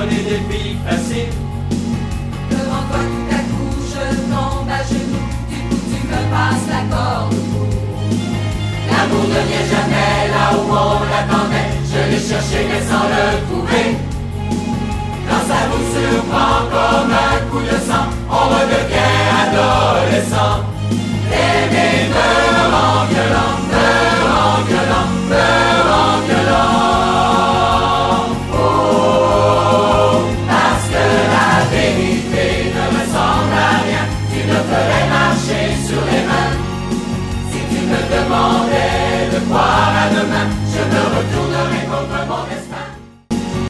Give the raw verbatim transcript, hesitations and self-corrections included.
donner des filles faciles. Devant toi tout à coup je tombe à genoux, du coup tu me passes la corde au cou. L'amour ne vient jamais là où on l'attendait, je l'ai cherché mais sans le trouver. Quand ça vous surprend comme un coup de sang, on redevient adolescent. L'aimer me rend violent, me rend violent, me rend violent. Oh, parce que la vérité ne ressemble à rien, tu me ferais marcher sur les mains. Si tu me demandais de croire à demain, je me retournerais contre mon